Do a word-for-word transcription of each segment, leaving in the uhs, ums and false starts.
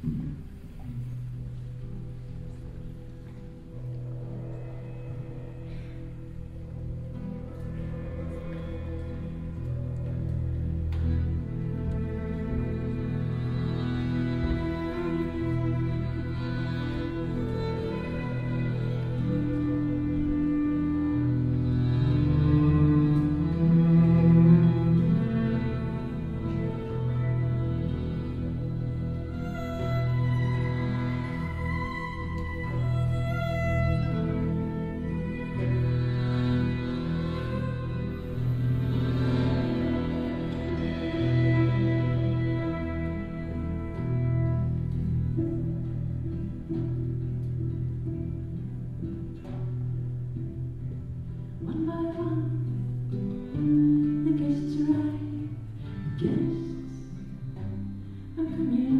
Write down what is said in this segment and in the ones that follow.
One by one, the guests arrive. Guests are coming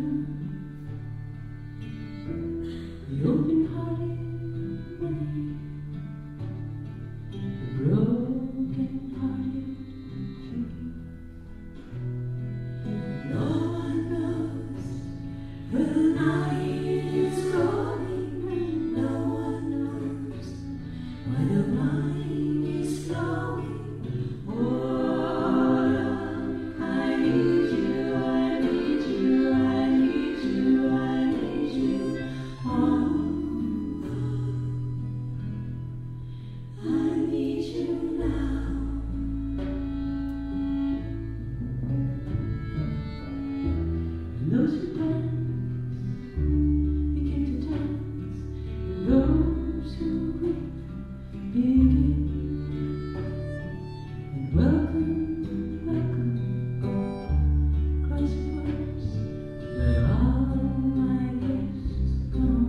through. The open-hearted many, the broken-hearted few. No one knows where the night is going, and no one knows where the mind is flowing. Oh, I need you, I need you, I need you, I need you. Oh, I need you now. And those who dance begin to dance, and those who weep begin. And welcome, welcome, Christ words, let all my guests come.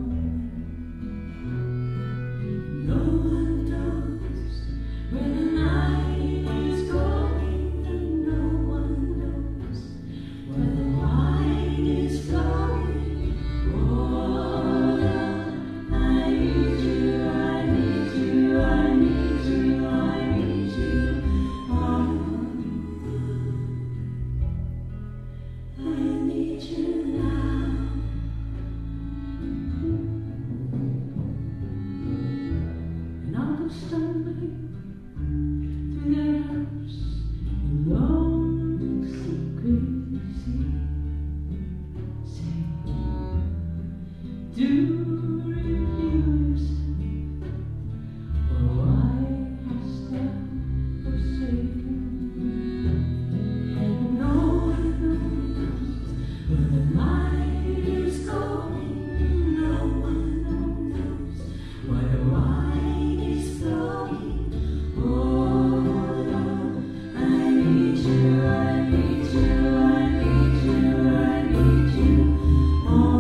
No one knows where the night is going, and no one knows where the wine is flowing. Oh, I need you, I need you, I need you, I need you. Oh, I need you now. And I'll go stumbling through their house in long secrecy. Say, do refuse, or why hast thou forsaken me? And no one knows where the night is going, no one knows where the wine is flowing. Oh, Lord, I need you, I need you, I need you, I need you. Oh,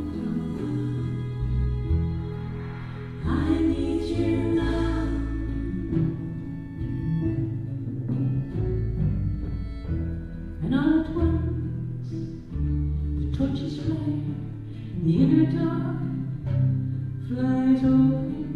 I need you now. And all at once, the torches flare, the inner dark flies over.